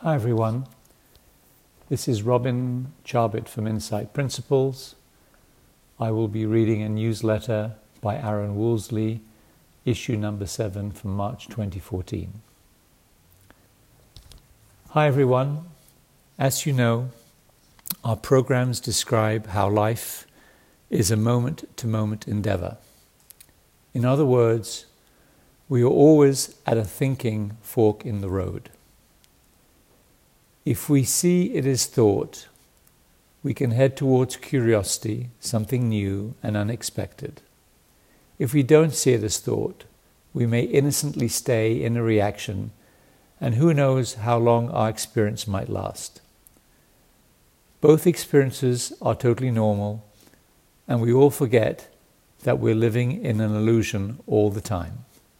Hi everyone, this is Robin Charbit from Insight Principles. I will be reading a newsletter by Aaron Woolsey, issue number 7 from March 2014. Hi everyone, as you know, our programs describe how life is a moment-to-moment endeavor. In other words, we are always at a thinking fork in the road. If we see it as thought, we can head towards curiosity, something new and unexpected. If we don't see it as thought, we may innocently stay in a reaction, and who knows how long our experience might last. Both experiences are totally normal, and we all forget that we're living in an illusion all the time.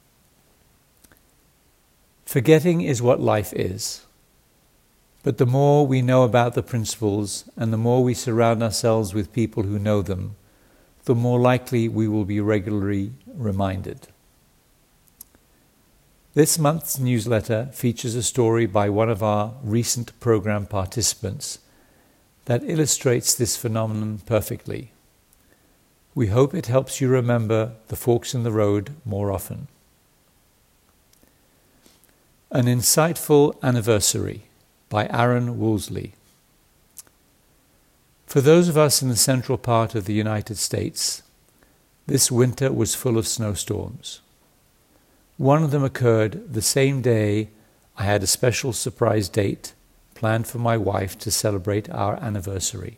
Forgetting is what life is. But the more we know about the principles and the more we surround ourselves with people who know them, the more likely we will be regularly reminded. This month's newsletter features a story by one of our recent program participants that illustrates this phenomenon perfectly. We hope it helps you remember the forks in the road more often. An insightful anniversary by Aaron Woolsey. For those of us in the central part of the United States, this winter was full of snowstorms. One of them occurred the same day I had a special surprise date planned for my wife to celebrate our anniversary.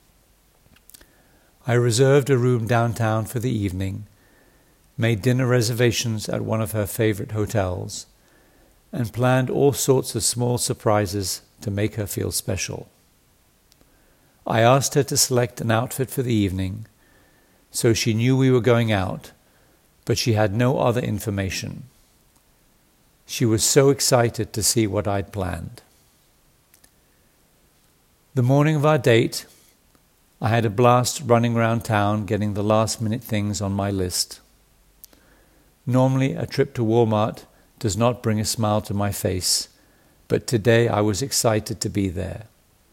I reserved a room downtown for the evening, made dinner reservations at one of her favorite hotels, and planned all sorts of small surprises to make her feel special. I asked her to select an outfit for the evening, so she knew we were going out, but she had no other information. She was so excited to see what I'd planned. The morning of our date, I had a blast running around town getting the last-minute things on my list. Normally, a trip to Walmart does not bring a smile to my face, but today I was excited to be there.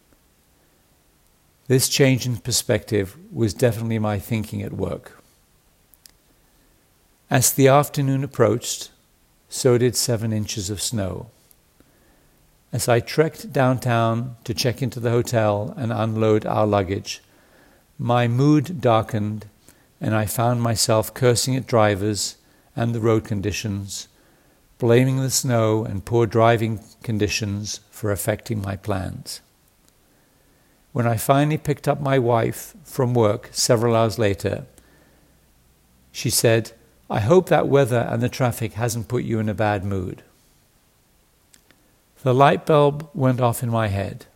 This change in perspective was definitely my thinking at work. As the afternoon approached, so did 7 inches of snow. As I trekked downtown to check into the hotel and unload our luggage, my mood darkened and I found myself cursing at drivers and the road conditions, blaming the snow and poor driving conditions for affecting my plans. When I finally picked up my wife from work several hours later, she said, "I hope that weather and the traffic hasn't put you in a bad mood." The light bulb went off in my head.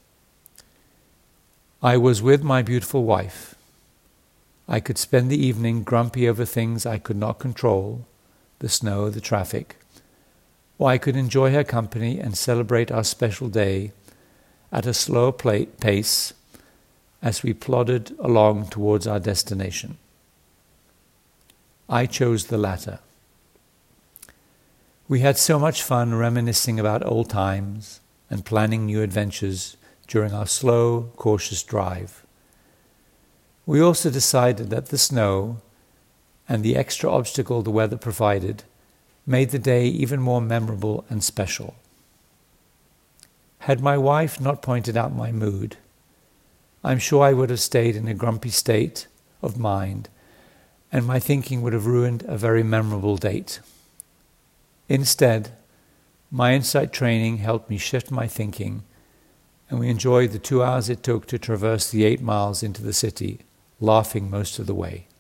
I was with my beautiful wife. I could spend the evening grumpy over things I could not control, the snow, the traffic, or I could enjoy her company and celebrate our special day at a slower pace as we plodded along towards our destination. I chose the latter. We had so much fun reminiscing about old times and planning new adventures during our slow, cautious drive. We also decided that the snow and the extra obstacle the weather provided made the day even more memorable and special. Had my wife not pointed out my mood, I'm sure I would have stayed in a grumpy state of mind, and my thinking would have ruined a very memorable date. Instead, my insight training helped me shift my thinking, and we enjoyed the 2 hours it took to traverse the 8 miles into the city, laughing most of the way.